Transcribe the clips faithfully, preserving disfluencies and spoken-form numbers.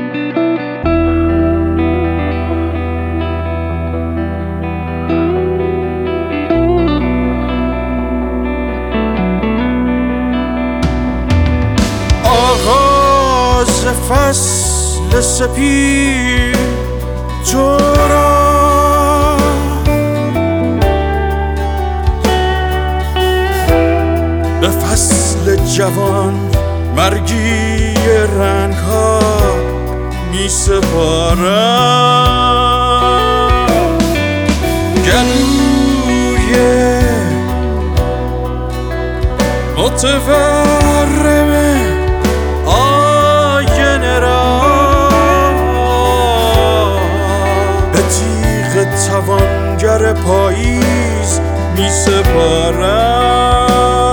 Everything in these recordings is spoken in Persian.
آغاز فصل سپید تو را به فصل جوان مرگی رنگ ها می سپارم. گلوی متورم آینه را به تیغ توانگر پاییز می سپارم.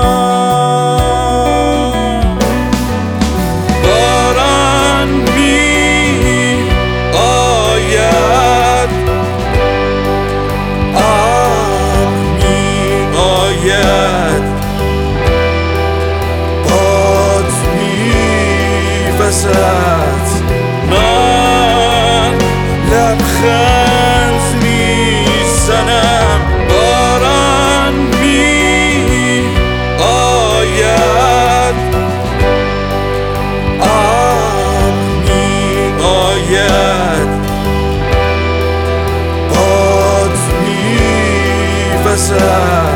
باران می آید، آب می آید، باد می وزد، من لبخند می زنم. باران می آید، آب می آید، باد می وزد،